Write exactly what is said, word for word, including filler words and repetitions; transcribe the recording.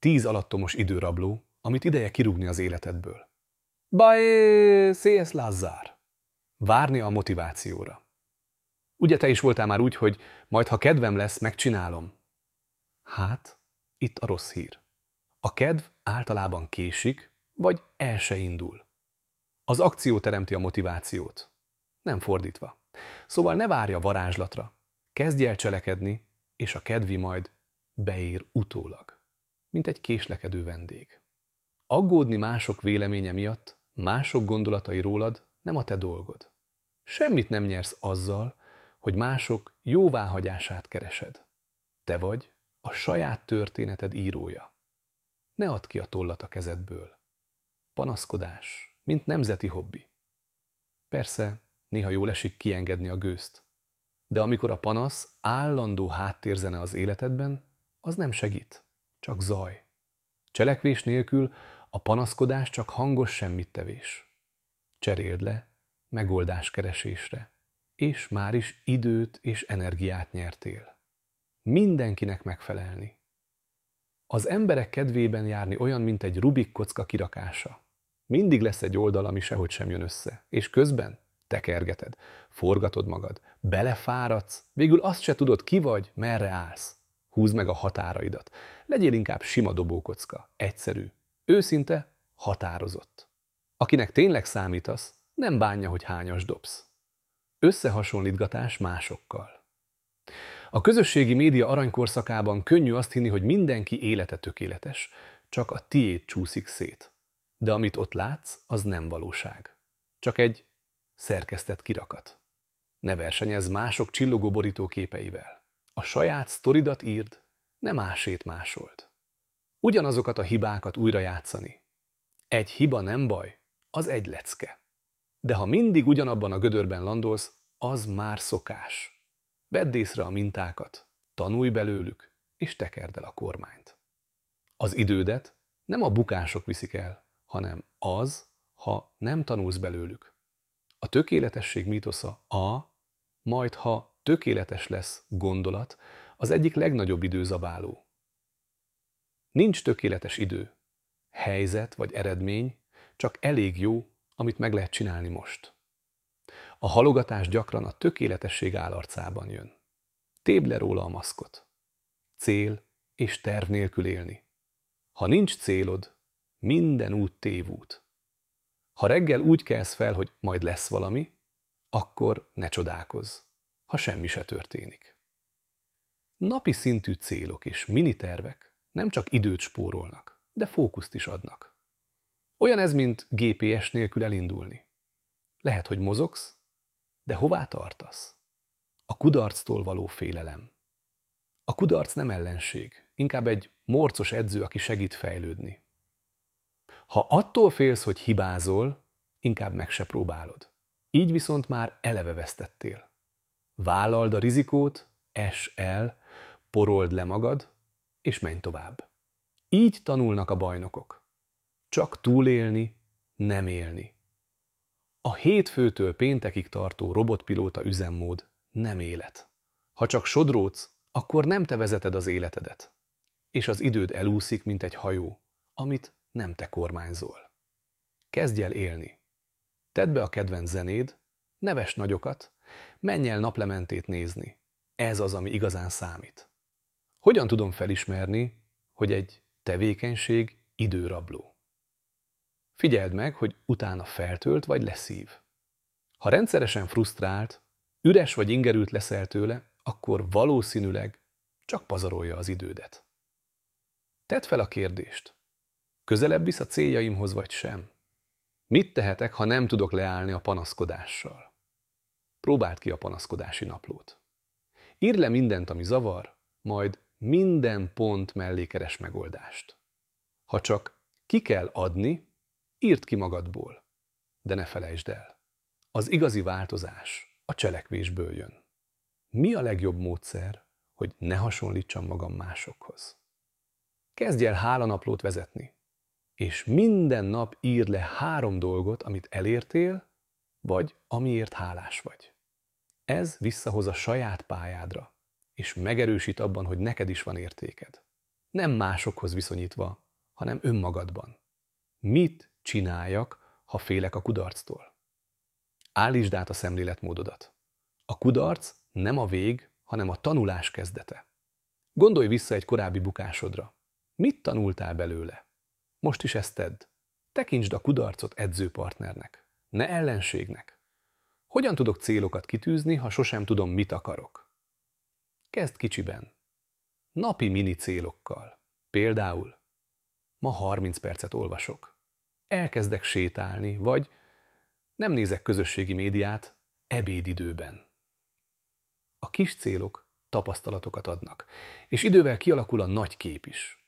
tíz alattomos időrabló, amit ideje kirúgni az életedből. Bye, C S Lazzár. Várni a motivációra. Ugye te is voltál már úgy, hogy majd ha kedvem lesz, megcsinálom? Hát, itt a rossz hír. A kedv általában késik, vagy el se indul. Az akció teremti a motivációt, nem fordítva. Szóval ne várj a varázslatra, kezdj el cselekedni, és a kedvi majd beér utólag, mint egy késlekedő vendég. Aggódni mások véleménye miatt, mások gondolatai rólad nem a te dolgod. Semmit nem nyersz azzal, hogy mások jóváhagyását keresed. Te vagy a saját történeted írója. Ne add ki a tollat a kezedből. Panaszkodás, mint nemzeti hobbi. Persze, néha jól esik kiengedni a gőzt. De amikor a panasz állandó háttérzene az életedben, az nem segít, csak zaj. Cselekvés nélkül a panaszkodás csak hangos semmittevés. Cseréld le megoldáskeresésre, és már is időt és energiát nyertél. Mindenkinek megfelelni. Az emberek kedvében járni olyan, mint egy Rubik kocka kirakása. Mindig lesz egy oldal, ami sehogy sem jön össze, és közben tekergeted, forgatod magad, belefáradsz, végül azt se tudod, ki vagy, merre állsz. Húzd meg a határaidat. Legyél inkább sima dobókocka, egyszerű, őszinte, határozott. Akinek tényleg számítasz, nem bánja, hogy hányas dobsz. Összehasonlítgatás másokkal. A közösségi média aranykorszakában könnyű azt hinni, hogy mindenki élete tökéletes, csak a tiéd csúszik szét. De amit ott látsz, az nem valóság. Csak egy szerkesztett kirakat. Ne versenyezz mások csillogó borítóképeivel. A saját sztoridat írd, ne másét másold. Ugyanazokat a hibákat újra játszani. Egy hiba nem baj, az egy lecke. De ha mindig ugyanabban a gödörben landolsz, az már szokás. Vedd észre a mintákat, tanulj belőlük, és tekerd el a kormányt. Az idődet nem a bukások viszik el, hanem az, ha nem tanulsz belőlük. A tökéletesség mítosza a, majd ha tökéletes lesz gondolat, az egyik legnagyobb időzabáló. Nincs tökéletes idő, helyzet vagy eredmény, csak elég jó, amit meg lehet csinálni most. A halogatás gyakran a tökéletesség állarcában jön. Tépd le róla a maszkot. Cél és terv nélkül élni. Ha nincs célod, minden út tévút. Ha reggel úgy kelsz fel, hogy majd lesz valami, akkor ne csodálkozz, ha semmi se történik. Napi szintű célok és minitervek nem csak időt spórolnak, de fókuszt is adnak. Olyan ez, mint gé pé es nélkül elindulni. Lehet, hogy mozogsz, de hová tartasz? A kudarctól való félelem. A kudarc nem ellenség, inkább egy morcos edző, aki segít fejlődni. Ha attól félsz, hogy hibázol, inkább meg se próbálod. Így viszont már eleve vesztettél. Vállald a rizikót, ess el, porold le magad, és menj tovább. Így tanulnak a bajnokok. Csak túlélni, nem élni. A hétfőtől péntekig tartó robotpilóta üzemmód nem élet. Ha csak sodródsz, akkor nem te vezeted az életedet. És az időd elúszik, mint egy hajó, amit nem te kormányzol. Kezdj el élni. Tedd be a kedvenc zenéd, neves nagyokat, menj el naplementét nézni. Ez az, ami igazán számít. Hogyan tudom felismerni, hogy egy tevékenység időrabló? Figyeld meg, hogy utána feltölt vagy leszív. Ha rendszeresen frusztrált, üres vagy ingerült leszel tőle, akkor valószínűleg csak pazarolja az idődet. Tedd fel a kérdést. Közelebb visz a céljaimhoz vagy sem? Mit tehetek, ha nem tudok leállni a panaszkodással? Próbáld ki a panaszkodási naplót. Írd le mindent, ami zavar, majd minden pont mellé keres megoldást. Ha csak ki kell adni, írd ki magadból. De ne felejtsd el. Az igazi változás a cselekvésből jön. Mi a legjobb módszer, hogy ne hasonlítsam magam másokhoz? Kezdj el hálanaplót vezetni, és minden nap írd le három dolgot, amit elértél, vagy amiért hálás vagy. Ez visszahoz a saját pályádra, és megerősít abban, hogy neked is van értéked. Nem másokhoz viszonyítva, hanem önmagadban. Mit csináljak, ha félek a kudarctól? Állítsd át a szemléletmódodat. A kudarc nem a vég, hanem a tanulás kezdete. Gondolj vissza egy korábbi bukásodra. Mit tanultál belőle? Most is ezt tedd. Tekintsd a kudarcot edzőpartnernek, ne ellenségnek. Hogyan tudok célokat kitűzni, ha sosem tudom, mit akarok? Kezd kicsiben. Napi mini célokkal. Például, ma harminc percet olvasok. Elkezdek sétálni, vagy nem nézek közösségi médiát ebédidőben. A kis célok tapasztalatokat adnak, és idővel kialakul a nagy kép is.